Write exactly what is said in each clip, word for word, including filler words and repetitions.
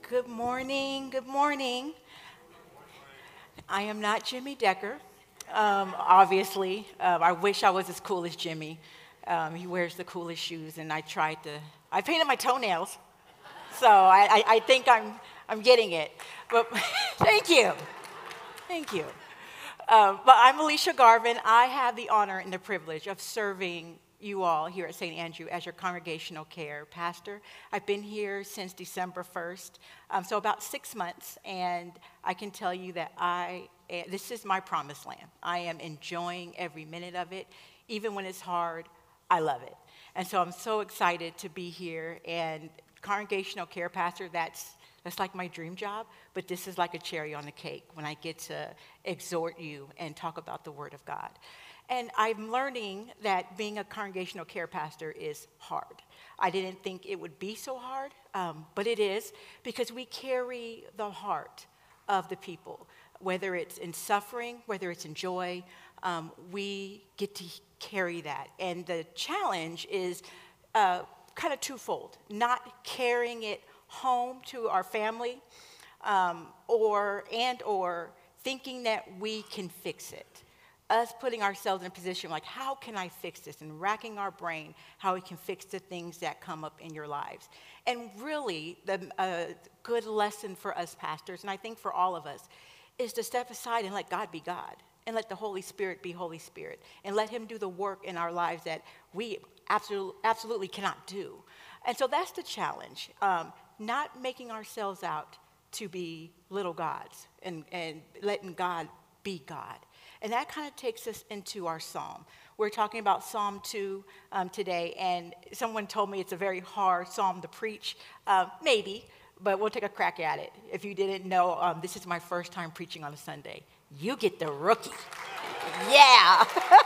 Good morning. Good morning. I am not Jimmy Decker, um, obviously. Uh, I wish I was as cool as Jimmy. Um, he wears the coolest shoes, and I tried to. I painted my toenails, so I, I, I think I'm I'm getting it. But thank you, thank you. Uh, but I'm Alicia Garvin. I have the honor and the privilege of serving you all here at Saint Andrew as your congregational care pastor. I've been here since December first, um, so about six months, and I can tell you that I eh, this is my promised land. I am enjoying every minute of it. Even when it's hard, I love it. And so I'm so excited to be here, and congregational care pastor, that's that's like my dream job, but this is like a cherry on the cake when I get to exhort you and talk about the Word of God. And I'm learning that being a congregational care pastor is hard. I didn't think it would be so hard, um, but it is, because we carry the heart of the people, whether it's in suffering, whether it's in joy, um, we get to carry that. And the challenge is uh, kind of twofold: not carrying it home to our family, um, or and or thinking that we can fix it. Us putting ourselves in a position like, how can I fix this? And racking our brain how we can fix the things that come up in your lives. And really, the uh, good lesson for us pastors, and I think for all of us, is to step aside and let God be God, and let the Holy Spirit be Holy Spirit, and let Him do the work in our lives that we absolutely, absolutely cannot do. And so that's the challenge. Um, not making ourselves out to be little gods, and, and letting God be God. And that kind of takes us into our psalm. We're talking about Psalm two um, today, and someone told me it's a very hard psalm to preach. Uh, maybe, but we'll take a crack at it. If you didn't know, um, this is my first time preaching on a Sunday. You get the rookie. Yeah.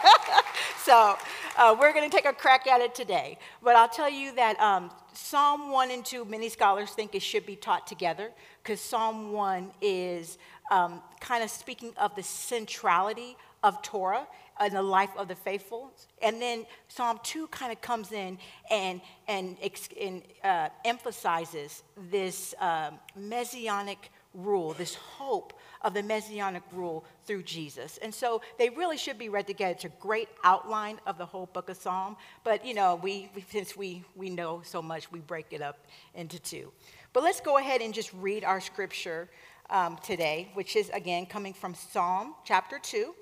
So uh, we're going to take a crack at it today. But I'll tell you that um, Psalm one and two, many scholars think it should be taught together, because Psalm one is um, kind of speaking of the centrality of Torah in the life of the faithful. And then Psalm two kind of comes in and, and, and uh, emphasizes this um, messianic rule, this hope of the messianic rule through Jesus. And so they really should be read together. It's a great outline of the whole book of Psalm. But, you know, we, we since we, we know so much, we break it up into two. But let's go ahead and just read our scripture um, today, which is, again, coming from Psalm chapter two.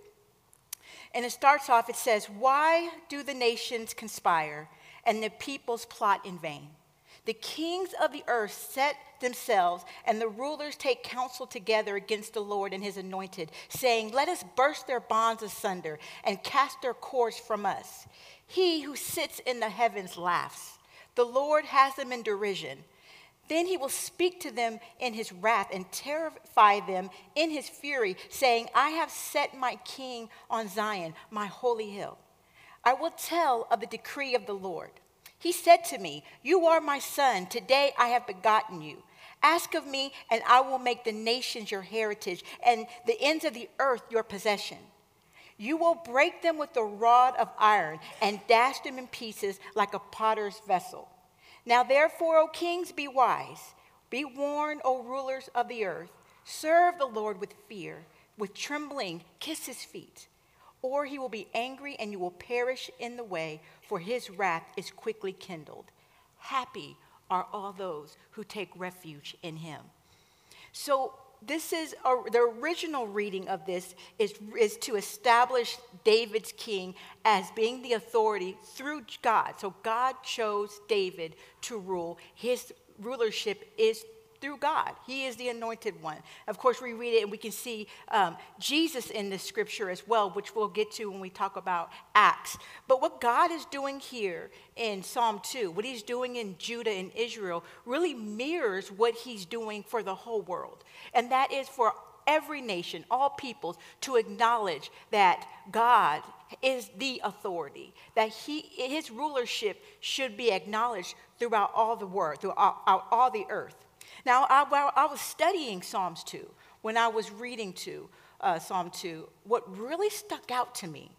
And it starts off, it says, "Why do the nations conspire and the peoples plot in vain? The kings of the earth set themselves, and the rulers take counsel together against the Lord and his anointed, saying, 'Let us burst their bonds asunder and cast their cords from us.' He who sits in the heavens laughs. The Lord has them in derision. Then he will speak to them in his wrath and terrify them in his fury, saying, 'I have set my king on Zion, my holy hill. I will tell of the decree of the Lord. He said to me, "You are my son. Today I have begotten you. Ask of me, and I will make the nations your heritage and the ends of the earth your possession. You will break them with a rod of iron and dash them in pieces like a potter's vessel. Now therefore, O kings, be wise. Be warned, O rulers of the earth. Serve the Lord with fear. With trembling, kiss his feet. Or he will be angry and you will perish in the way, for his wrath is quickly kindled. Happy are all those who take refuge in him." So this is, a, the original reading of this is, is to establish David's king as being the authority through God. So God chose David to rule. His rulership is through God. He is the anointed one. Of course, we read it and we can see um, Jesus in this scripture as well, which we'll get to when we talk about Acts. But what God is doing here in Psalm two, what he's doing in Judah and Israel, really mirrors what he's doing for the whole world. And that is for every nation, all peoples, to acknowledge that God is the authority, that he, his rulership should be acknowledged throughout all the world, throughout all the earth. Now, I, while I was studying Psalms two, when I was reading to uh, Psalm two, what really stuck out to me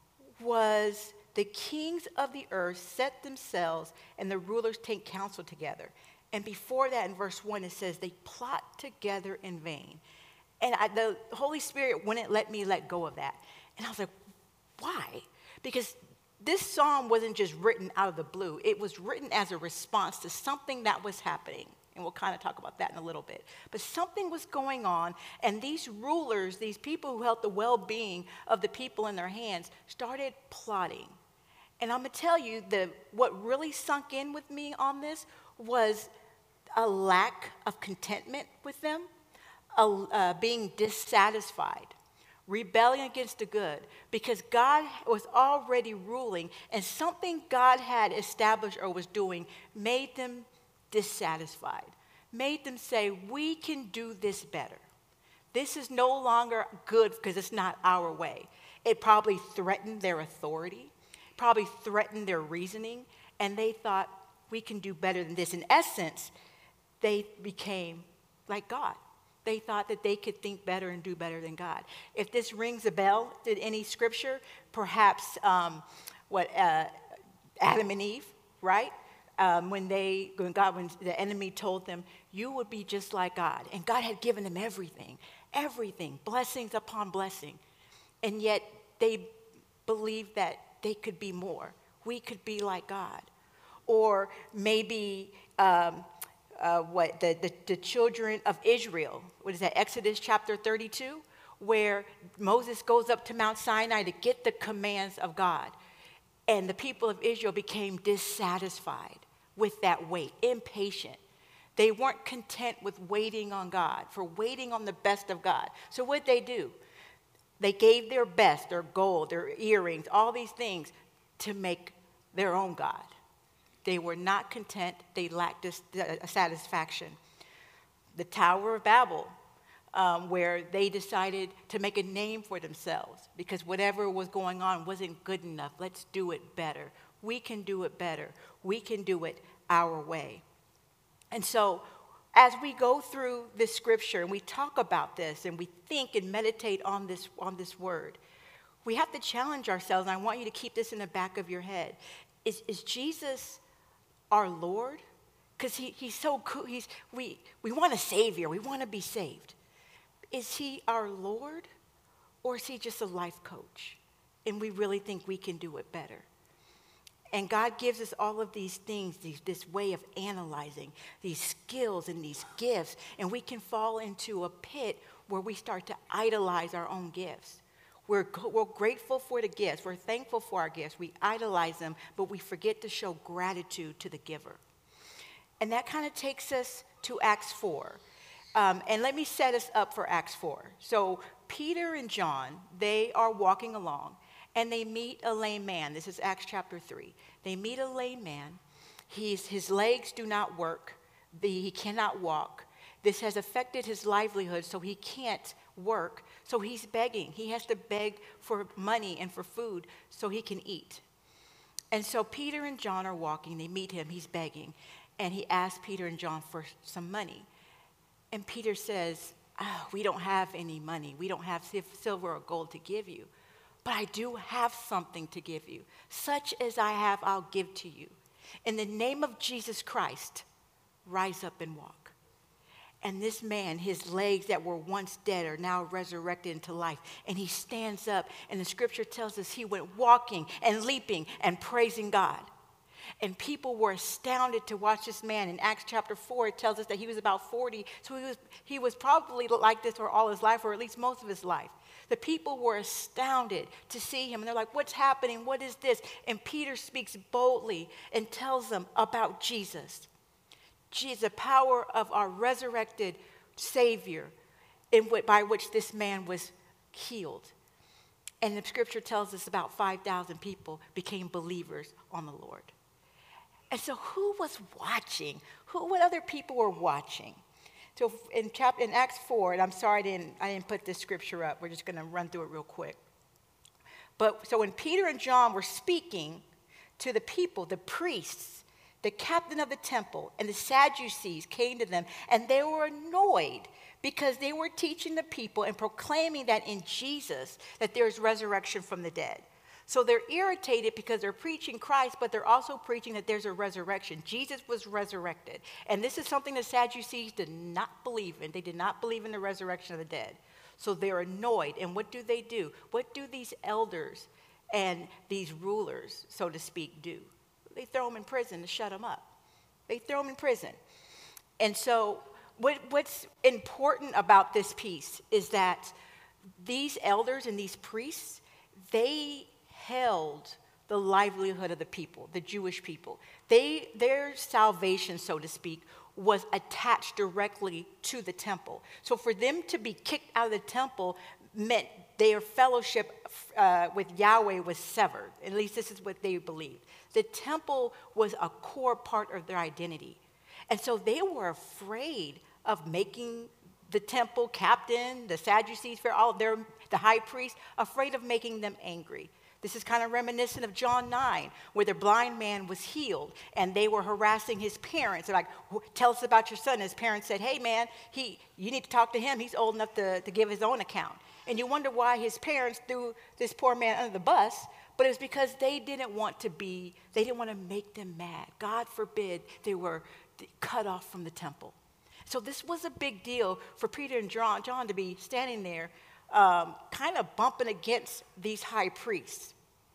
was the kings of the earth set themselves and the rulers take counsel together. And before that, in verse one, it says, they plot together in vain. And I, the Holy Spirit wouldn't let me let go of that. And I was like, why? Because this psalm wasn't just written out of the blue. It was written as a response to something that was happening. And we'll kind of talk about that in a little bit. But something was going on, and these rulers, these people who held the well-being of the people in their hands, started plotting. And I'm going to tell you that what really sunk in with me on this was a lack of contentment with them, a, uh, being dissatisfied, rebelling against the good, because God was already ruling, and something God had established or was doing made them dissatisfied, made them say, we can do this better. This is no longer good because it's not our way. It probably threatened their authority, probably threatened their reasoning, and they thought, we can do better than this. In essence, they became like God. They thought that they could think better and do better than God. If this rings a bell to any scripture, perhaps um, what uh, Adam and Eve, right? Um, when they, when God, when the enemy told them, you would be just like God. And God had given them everything, everything, blessings upon blessing. And yet they believed that they could be more. We could be like God. Or maybe um, uh, what the, the, the children of Israel, what is that, Exodus chapter thirty-two, where Moses goes up to Mount Sinai to get the commands of God. And the people of Israel became dissatisfied with that wait, impatient. They weren't content with waiting on God, for waiting on the best of God. So what did they do? They gave their best, their gold, their earrings, all these things to make their own God. They were not content. They lacked this, uh, satisfaction. The Tower of Babel, um, where they decided to make a name for themselves because whatever was going on wasn't good enough. Let's do it better. We can do it better. We can do it our way. And so as we go through this scripture and we talk about this and we think and meditate on this, on this word, we have to challenge ourselves, and I want you to keep this in the back of your head. Is, is Jesus our Lord? Because he, he's so cool. He's, we, we want a Savior. We want to be saved. Is he our Lord, or is he just a life coach? And we really think we can do it better. And God gives us all of these things, these, this way of analyzing, these skills and these gifts, and we can fall into a pit where we start to idolize our own gifts. We're, we're grateful for the gifts. We're thankful for our gifts. We idolize them, but we forget to show gratitude to the giver. And that kind of takes us to Acts four. Um, and let me set us up for Acts four. So Peter and John, they are walking along, and they meet a lame man. This is Acts chapter three. They meet a lame man. He's, his legs do not work. The, he cannot walk. This has affected his livelihood, so he can't work. So he's begging. He has to beg for money and for food so he can eat. And so Peter and John are walking. They meet him. He's begging. And he asks Peter and John for some money. And Peter says, oh, we don't have any money. We don't have silver or gold to give you. But I do have something to give you. Such as I have, I'll give to you. In the name of Jesus Christ, rise up and walk. And this man, his legs that were once dead are now resurrected into life. And he stands up, and the scripture tells us he went walking and leaping and praising God. And people were astounded to watch this man. In Acts chapter four, it tells us that he was about forty. So he was, he was probably like this for all his life, or at least most of his life. The people were astounded to see him. And they're like, what's happening? What is this? And Peter speaks boldly and tells them about Jesus. Jesus, the power of our resurrected Savior, in what, by which this man was healed. And the scripture tells us about five thousand people became believers on the Lord. And so who was watching? Who, what other people were watching? So in, chapter, in Acts four, and I'm sorry I didn't, I didn't put this scripture up. We're just going to run through it real quick. But so when Peter and John were speaking to the people, the priests, the captain of the temple, and the Sadducees came to them, and they were annoyed because they were teaching the people and proclaiming that in Jesus that there is resurrection from the dead. So they're irritated because they're preaching Christ, but they're also preaching that there's a resurrection. Jesus was resurrected. And this is something the Sadducees did not believe in. They did not believe in the resurrection of the dead. So they're annoyed. And what do they do? What do these elders and these rulers, so to speak, do? They throw them in prison to shut them up. They throw them in prison. And so what, what's important about this piece is that these elders and these priests, they held the livelihood of the people, the Jewish people. They, their salvation, so to speak, was attached directly to the temple. So for them to be kicked out of the temple meant their fellowship uh, with Yahweh was severed. At least this is what they believed. The temple was a core part of their identity. And so they were afraid of making the temple captain, the Sadducees, all of their, the high priest, afraid of making them angry. This is kind of reminiscent of John nine, where the blind man was healed, and they were harassing his parents. They're like, tell us about your son. His parents said, hey, man, he, you need to talk to him. He's old enough to, to give his own account. And you wonder why his parents threw this poor man under the bus, but it was because they didn't want to be, they didn't want to make them mad. God forbid they were cut off from the temple. So this was a big deal for Peter and John, John to be standing there um, kind of bumping against these high priests.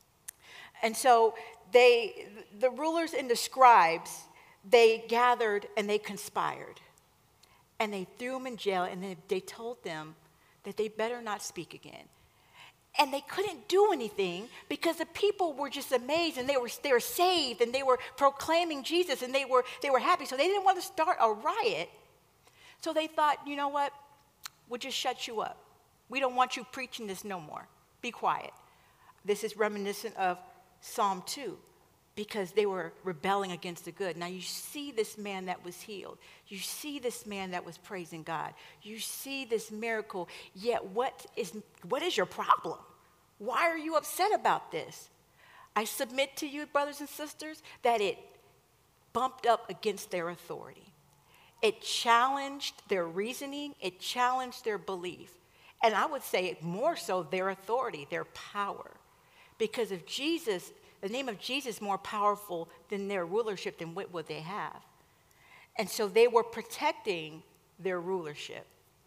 And so they, the rulers and the scribes, they gathered and they conspired. And they threw them in jail, and they, they told them that they better not speak again. And they couldn't do anything because the people were just amazed, and they were, they were saved, and they were proclaiming Jesus, and they were, they were happy. So they didn't want to start a riot. So they thought, you know what? We'll just shut you up. We don't want you preaching this no more. Be quiet. This is reminiscent of Psalm two, because they were rebelling against the good. Now you see this man that was healed. You see this man that was praising God. You see this miracle. Yet what is, what is your problem? Why are you upset about this? I submit to you, brothers and sisters, that it bumped up against their authority. It challenged their reasoning. It challenged their belief. And I would say more so their authority, their power. Because if Jesus, the name of Jesus is more powerful than their rulership, then what would they have? And so they were protecting their rulership.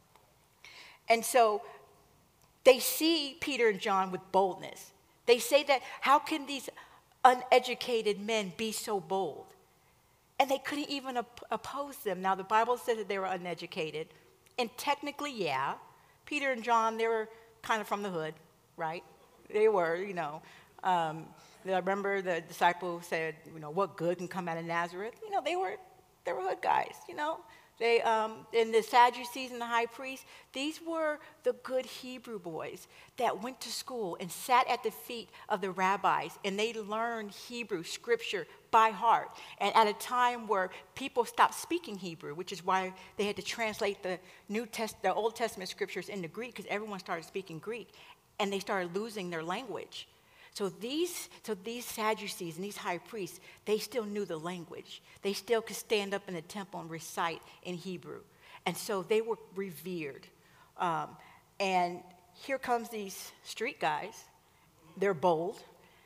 And so they see Peter and John with boldness. They say that, how can these uneducated men be so bold? And they couldn't even op- oppose them. Now, the Bible says that they were uneducated. And technically, yeah, Peter and John, they were kind of from the hood, right? They were, you know. Um, I remember the disciple said, you know, what good can come out of Nazareth? You know, they were, they were hood guys, you know. They, um, and the Sadducees and the high priest, these were the good Hebrew boys that went to school and sat at the feet of the rabbis, and they learned Hebrew scripture by heart. And at a time where people stopped speaking Hebrew, which is why they had to translate the New Test, the Old Testament scriptures into Greek, because everyone started speaking Greek, and they started losing their language. So these, so these Sadducees and these high priests, they still knew the language. They still could stand up in the temple and recite in Hebrew. And so they were revered. Um, and here comes these street guys. They're bold.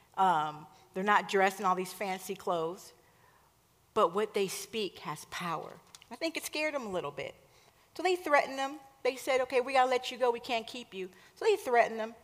Um, they're not dressed in all these fancy clothes. But what they speak has power. I think it scared them a little bit. So they threatened them. They said, okay, we got to let you go. We can't keep you. So they threatened them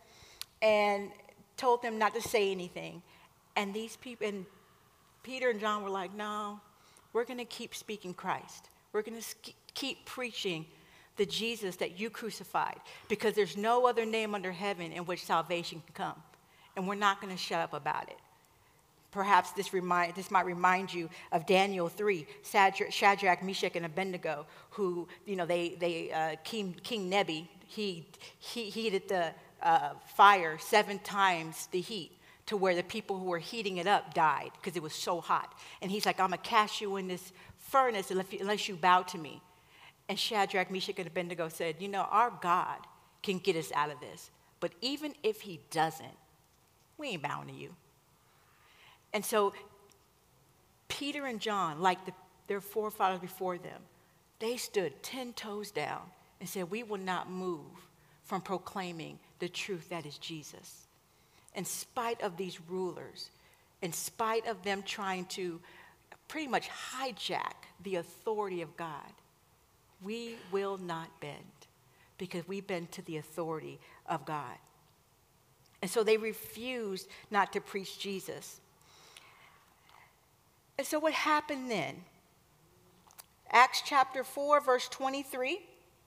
and told them not to say anything. And these people, and Peter and John were like, no, we're going to keep speaking Christ. We're going to keep preaching the Jesus that you crucified, because there's no other name under heaven in which salvation can come. And we're not going to shut up about it. Perhaps this, remind, this might remind you of Daniel three, Shadrach, Meshach, and Abednego, who, you know, they, they uh, King, King Nebi, he, he heated the uh, fire seven times the heat, to where the people who were heating it up died because it was so hot. And he's like, I'm going to cast you in this furnace unless you, unless you bow to me. And Shadrach, Meshach, and Abednego said, you know, our God can get us out of this. But even if he doesn't, we ain't bowing to you. And so Peter and John, like the, their forefathers before them, they stood ten toes down and said, we will not move from proclaiming the truth that is Jesus. in spite of these rulers, in spite of them trying to pretty much hijack the authority of God, we will not bend because we bend to the authority of God. And so they refused not to preach Jesus. And so what happened then? Acts chapter four, verse twenty-three.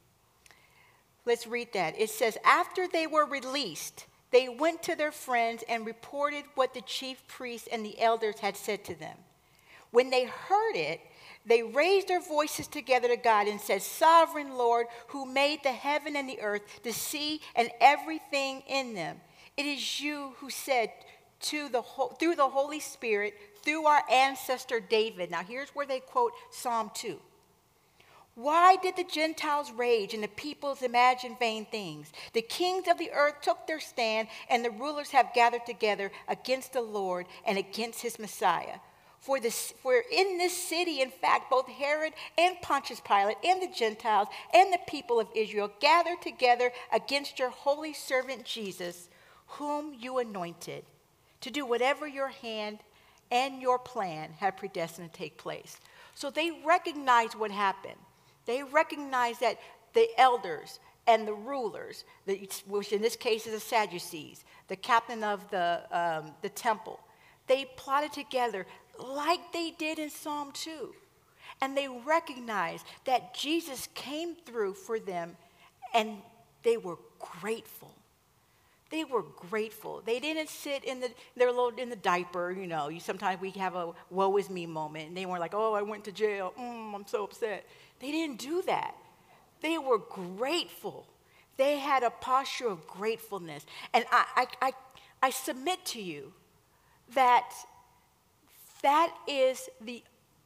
Let's read that. It says, after they were released, they went to their friends and reported what the chief priests and the elders had said to them. When they heard it, they raised their voices together to God and said, Sovereign Lord, who made the heaven and the earth, the sea, and everything in them, it is you who said to the through the Holy Spirit, through our ancestor David. Now here's where they quote Psalm two. Why did the Gentiles rage and the peoples imagine vain things? The kings of the earth took their stand, and the rulers have gathered together against the Lord and against his Messiah. For, this, for in this city, in fact, both Herod and Pontius Pilate and the Gentiles and the people of Israel gathered together against your holy servant Jesus, whom you anointed, to do whatever your hand and your plan had predestined to take place. So they recognized what happened. They recognized that the elders and the rulers, the, which in this case is the Sadducees, the captain of the, um, the temple, they plotted together like they did in Psalm two. And they recognized that Jesus came through for them, and they were grateful. They were grateful. They didn't sit in the their little in the diaper, you know. You, sometimes we have a woe is me moment, and they weren't like, oh, I went to jail. Mm, I'm so upset. They didn't do that. They were grateful. They had a posture of gratefulness. And I, I, I, I submit to you that that is the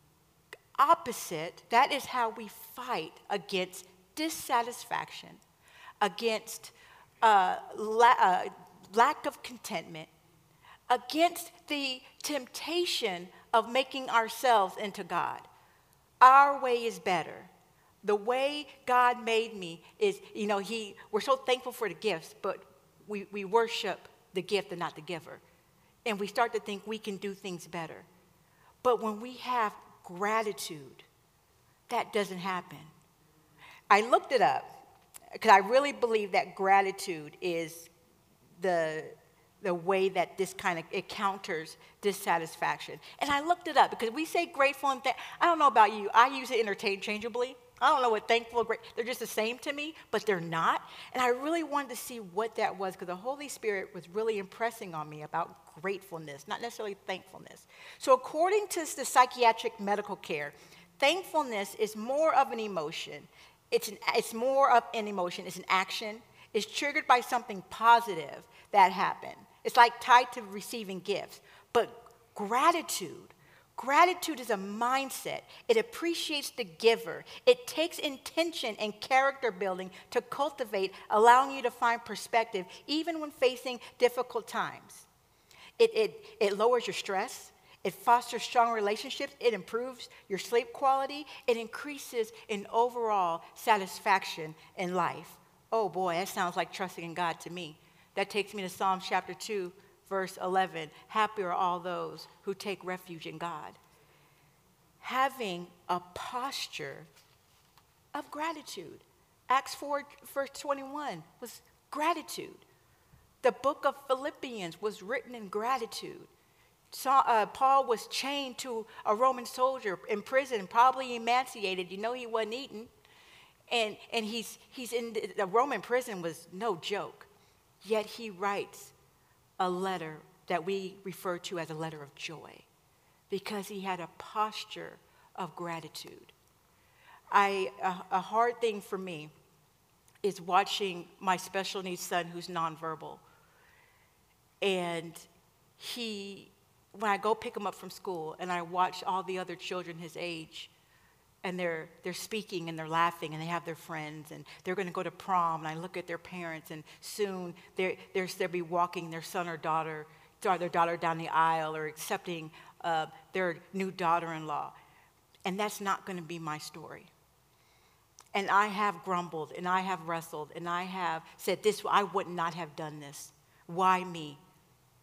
opposite. That is how we fight against dissatisfaction, against uh, la- uh, lack of contentment, against the temptation of making ourselves into God. Our way is better. The way God made me is, you know, he, we're so thankful for the gifts, but we, we worship the gift and not the giver. And we start to think we can do things better. But when we have gratitude, that doesn't happen. I looked it up because I really believe that gratitude is the, the way that this kind of, it counters dissatisfaction. And I looked it up because we say grateful and th- I don't know about you. I use it interchangeably. I don't know what thankful, great, they're just the same to me, but they're not. And I really wanted to see what that was because the Holy Spirit was really impressing on me about gratefulness, not necessarily thankfulness. So according to the psychiatric medical care, thankfulness is more of an emotion. It's, an, it's more of an emotion. It's an action. It's triggered by something positive that happened. It's like tied to receiving gifts. But gratitude, Gratitude is a mindset. It appreciates the giver. It takes intention and character building to cultivate, allowing you to find perspective even when facing difficult times. It, it, it lowers your stress. It fosters strong relationships. It improves your sleep quality. It increases in overall satisfaction in life. Oh boy, that sounds like trusting in God to me. That takes me to Psalm chapter two, verse eleven. Happy are all those who take refuge in God. Having a posture of gratitude. Acts four, verse twenty-one was gratitude. The book of Philippians was written in gratitude. So, uh, Paul was chained to a Roman soldier in prison, probably emaciated. You know he wasn't eating. And, and he's, he's in the, the Roman prison was no joke. Yet he writes a letter that we refer to as a letter of joy because he had a posture of gratitude. I, a, a hard thing for me is watching my special needs son who's nonverbal. And he, when I go pick him up from school and I watch all the other children his age, and they're, they're speaking and they're laughing and they have their friends and they're going to go to prom, and I look at their parents and soon they're, they're, they'll be walking their son or daughter, their daughter down the aisle or accepting uh, their new daughter-in-law. And that's not going to be my story. And I have grumbled and I have wrestled and I have said this, I would not have done this. Why me?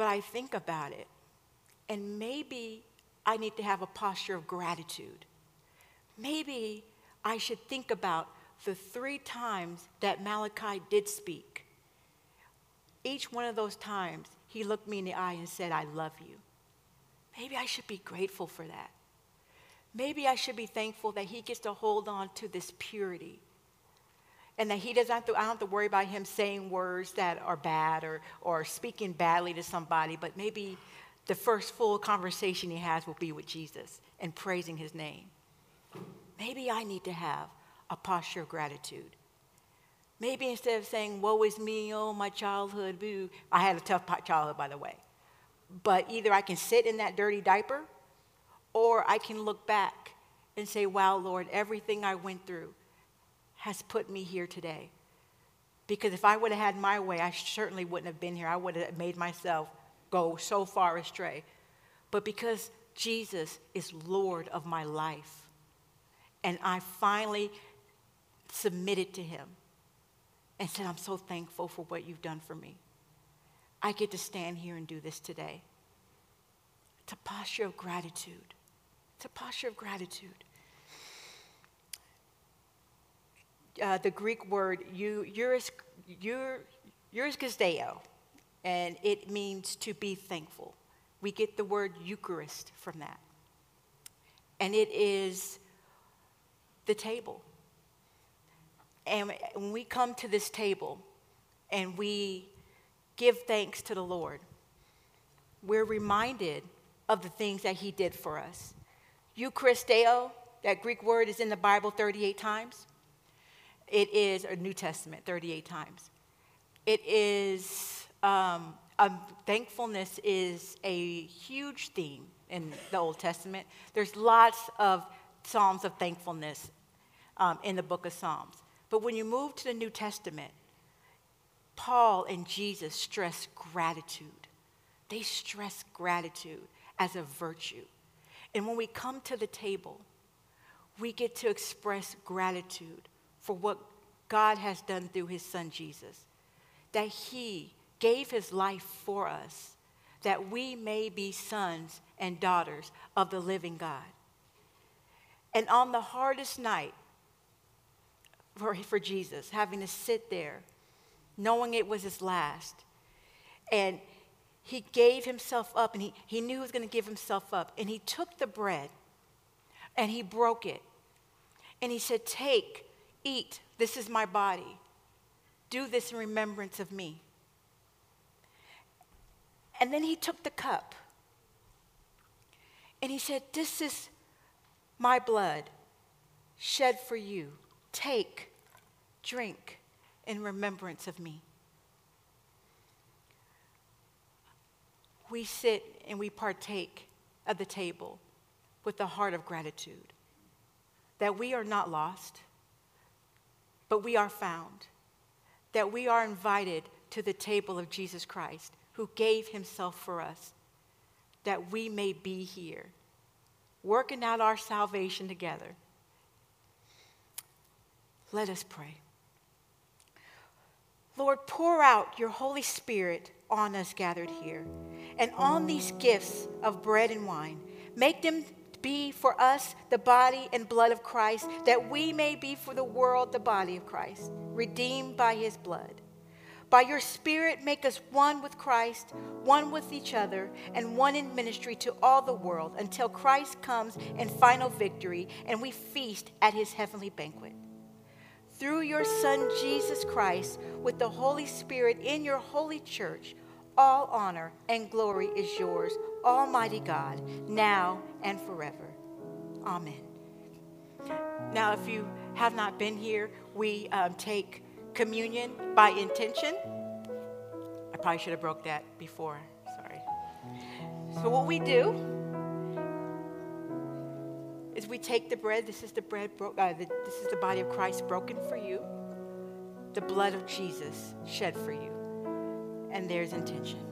But I think about it, and maybe I need to have a posture of gratitude. Maybe I should think about the three times that Malachi did speak. Each one of those times, he looked me in the eye and said, I love you. Maybe I should be grateful for that. Maybe I should be thankful that he gets to hold on to this purity. And that he doesn't have to, I don't have to worry about him saying words that are bad or, or speaking badly to somebody, but maybe the first full conversation he has will be with Jesus and praising his name. Maybe I need to have a posture of gratitude. Maybe instead of saying, woe is me, oh, my childhood, boo. I had a tough childhood, by the way. But either I can sit in that dirty diaper, or I can look back and say, wow, Lord, everything I went through has put me here today. Because if I would have had my way, I certainly wouldn't have been here. I would have made myself go so far astray. But because Jesus is Lord of my life, and I finally submitted to him and said, I'm so thankful for what you've done for me. I get to stand here and do this today. It's a posture of gratitude. It's a posture of gratitude. Uh, the Greek word you, euros, euros, and it means to be thankful. We get the word Eucharist from that. And it is the table. And when we come to this table and we give thanks to the Lord, we're reminded of the things that he did for us. Eucharisteo, that Greek word is in the Bible thirty-eight times. It is a New Testament thirty-eight times. It is, um, um, thankfulness is a huge theme in the Old Testament. There's lots of Psalms of thankfulness um, in the book of Psalms. But when you move to the New Testament, Paul and Jesus stress gratitude. They stress gratitude as a virtue. And when we come to the table, we get to express gratitude for what God has done through his son Jesus. That he gave his life for us, that we may be sons and daughters of the living God. And on the hardest night for, for Jesus, having to sit there, knowing it was his last, and he gave himself up, and he, he knew he was going to give himself up, and he took the bread, and he broke it, and he said, take, eat, this is my body. Do this in remembrance of me. And then he took the cup, and he said, this is my blood shed for you. Take, drink in remembrance of me. We sit and we partake of the table with the heart of gratitude, that we are not lost, but we are found, that we are invited to the table of Jesus Christ, who gave himself for us, that we may be here, working out our salvation together. Let us pray. Lord, pour out your Holy Spirit on us gathered here, and on these gifts of bread and wine. Make them be for us the body and blood of Christ, that we may be for the world the body of Christ, redeemed by his blood. By your Spirit, make us one with Christ, one with each other, and one in ministry to all the world, until Christ comes in final victory and we feast at his heavenly banquet. Through your Son, Jesus Christ, with the Holy Spirit in your holy church, all honor and glory is yours, Almighty God, now and forever. Amen. Now, if you have not been here, we um, take communion by intention. I probably should have broke that before. Sorry. So what we do is we take the bread. This is the bread. Bro- uh, the, this is the body of Christ broken for you. The blood of Jesus shed for you. And there's intention.